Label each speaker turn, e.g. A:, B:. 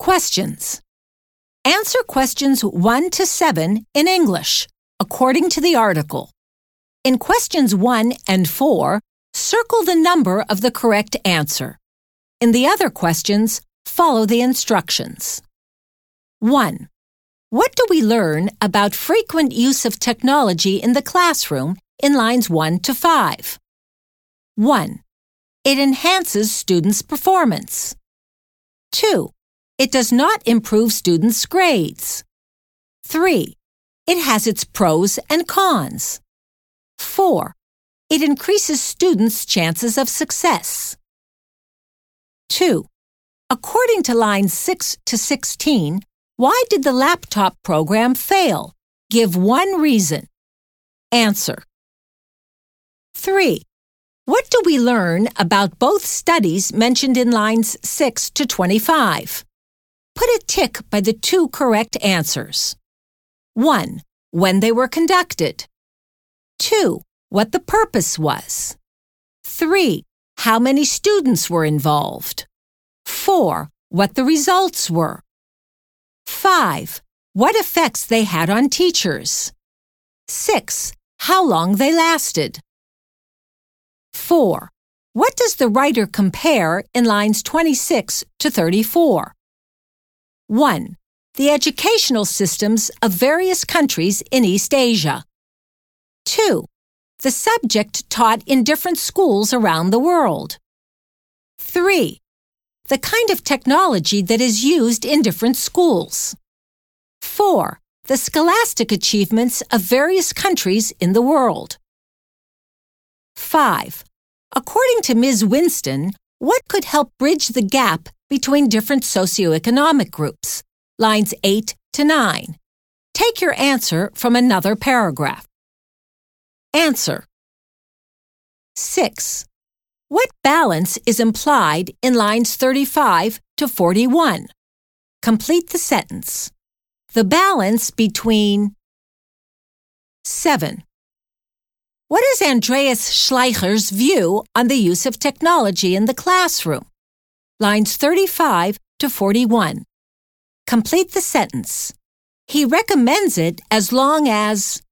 A: Questions. Answer questions 1 to 7 in English, according to the article. In questions 1 and 4, circle the number of the correct answer. In the other questions, follow the instructions. 1. What do we learn about frequent use of technology in the classroom in lines 1 to 5? 1. It enhances students' performance. 2. It does not improve students' grades. 3. It has its pros and cons. 4. It increases students' chances of success. 2. According to lines 6 to 16, why did the laptop program fail? Give one reason. Answer. 3. What do we learn about both studies mentioned in lines 6 to 25? Put a tick by the 2 correct answers. 1. When they were conducted. 2. What the purpose was. 3. How many students were involved. 4. What the results were. 5. What effects they had on teachers. 6. How long they lasted. 4. What does the writer compare in lines 26 to 34? 1. The educational systems of various countries in East Asia. 2. The subject taught in different schools around the world. 3. The kind of technology that is used in different schools. 4. The scholastic achievements of various countries in the world. 5. According to Ms. Winston, what could help bridge the gap between different socioeconomic groups? Lines 8 to 9. Take your answer from another paragraph. Answer. 6. What balance is implied in lines 35 to 41? Complete the sentence. The balance between 7. What is Andreas Schleicher's view on the use of technology in the classroom? Lines 35 to 41. Complete the sentence. He recommends it as long as